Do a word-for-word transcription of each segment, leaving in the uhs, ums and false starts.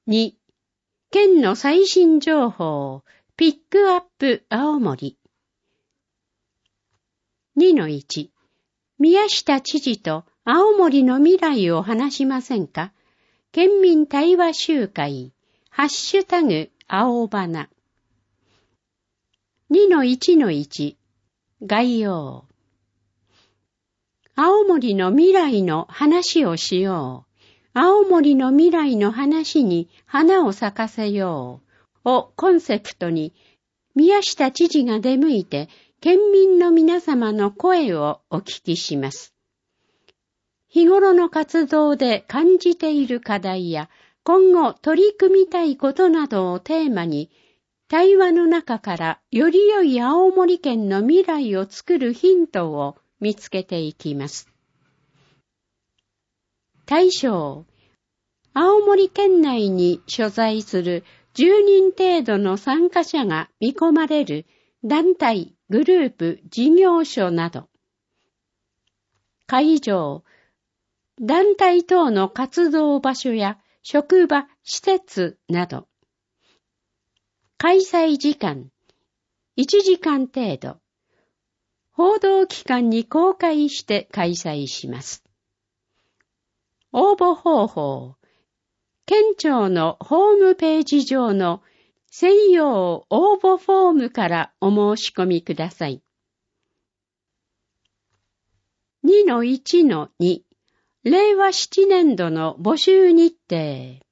に、県の最新情報、ピックアップ青森。にのいち、宮下知事と青森の未来を話しませんか？県民対話集会、ハッシュタグ青花。にのいちのいち、概要。青森の未来の話をしよう。青森の未来の話に花を咲かせようをコンセプトに、宮下知事が出向いて県民の皆様の声をお聞きします。日頃の活動で感じている課題や今後取り組みたいことなどをテーマに、対話の中からより良い青森県の未来を作るヒントを見つけていきます。対象、青森県内に所在するじゅうにん程度の参加者が見込まれる団体、グループ、事業所など。会場、団体等の活動場所や職場、施設など。開催時間、いちじかん程度。報道機関に公開して開催します。応募方法、県庁のホームページ上の専用応募フォームからお申し込みください。にのいちのに、れいわななねん度の募集日程。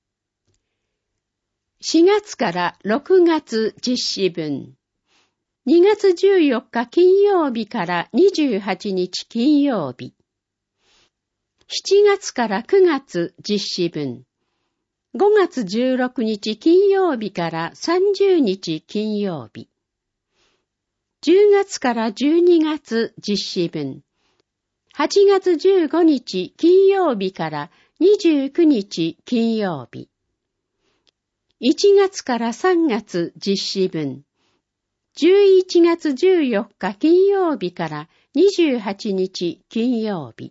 しがつからろくがつ実施分。にがつじゅうよっか金曜日からにじゅうはちにち金曜日。しちがつからくがつ実施分。ごがつじゅうろくにち金曜日からさんじゅうにち金曜日。じゅうがつからじゅうにがつ実施分。はちがつじゅうごにち金曜日からにじゅうくにち金曜日。いちがつからさんがつ実施分。じゅういちがつじゅうよっか金曜日からにじゅうはちにち金曜日。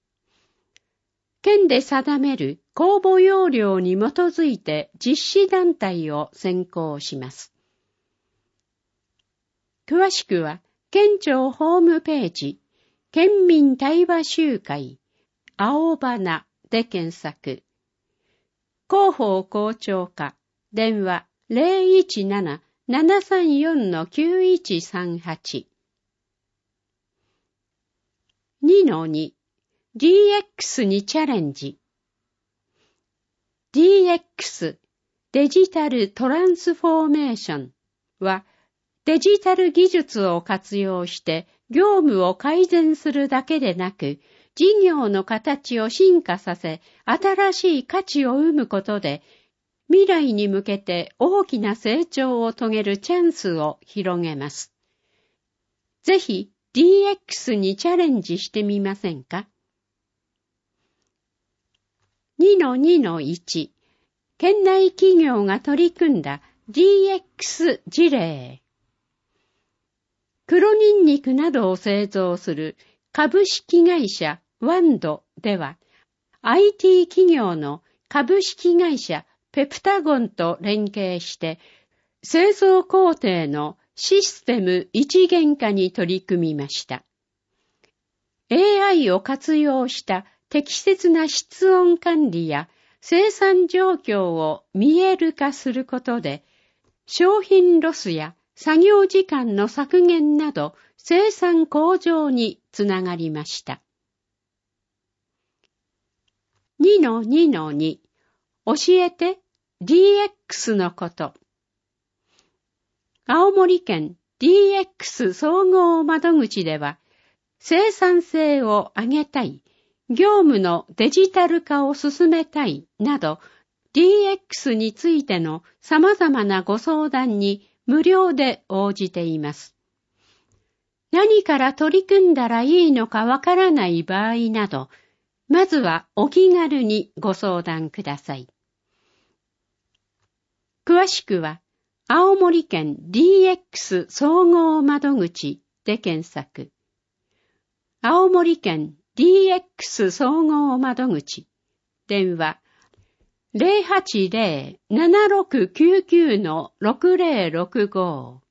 県で定める公募要領に基づいて実施団体を選考します。詳しくは県庁ホームページ、県民対話集会、青花で検索。広報校長課、電話 ゼロいちなな ななさんよん きゅういちさんはち。にのに、ディーエックス にチャレンジ。ディーエックス、デジタルトランスフォーメーションは、デジタル技術を活用して業務を改善するだけでなく、事業の形を進化させ、新しい価値を生むことで、未来に向けて大きな成長を遂げるチャンスを広げます。ぜひ ディーエックス にチャレンジしてみませんか？にのにのいち、県内企業が取り組んだ ディーエックス 事例。黒ニンニクなどを製造する株式会社ワンドでは、アイティー 企業の株式会社ペプタゴンと連携して、製造工程のシステム一元化に取り組みました。エーアイ を活用した適切な室温管理や生産状況を見える化することで、商品ロスや作業時間の削減など生産向上につながりました。にのにのに、教えて ディーエックス のこと。青森県 ディーエックス 総合窓口では、生産性を上げたい、業務のデジタル化を進めたいなど、ディーエックス についての様々なご相談に無料で応じています。何から取り組んだらいいのかわからない場合など、まずはお気軽にご相談ください。詳しくは、青森県 ディーエックス 総合窓口で検索。青森県 ディーエックス 総合窓口、電話ゼロはちゼロ ななろくきゅうきゅう ろくゼロろくご